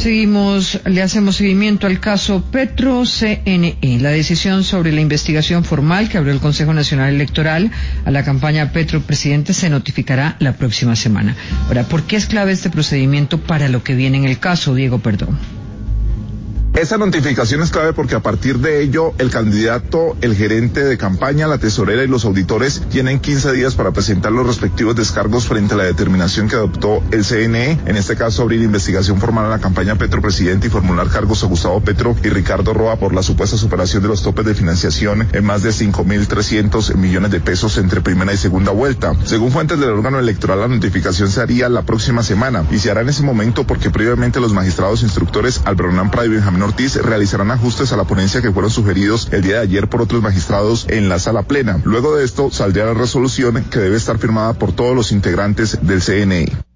Le hacemos seguimiento al caso Petro-CNE. La decisión sobre la investigación formal que abrió el Consejo Nacional Electoral a la campaña Petro-Presidente se notificará la próxima semana. Ahora, ¿por qué es clave este procedimiento para lo que viene en el caso, Diego Perdón? Esa notificación es clave porque a partir de ello el candidato, el gerente de campaña, la tesorera y los auditores tienen 15 días para presentar los respectivos descargos frente a la determinación que adoptó el CNE, en este caso abrir investigación formal a la campaña Petro Presidente y formular cargos a Gustavo Petro y Ricardo Roa por la supuesta superación de los topes de financiación en más de 5.300 millones de pesos entre primera y segunda vuelta. Según fuentes del órgano electoral, la notificación se haría la próxima semana y se hará en ese momento porque previamente los magistrados instructores Albert Prado y Benjamín Ortiz realizarán ajustes a la ponencia que fueron sugeridos el día de ayer por otros magistrados en la sala plena. Luego de esto saldrá la resolución que debe estar firmada por todos los integrantes del CNE.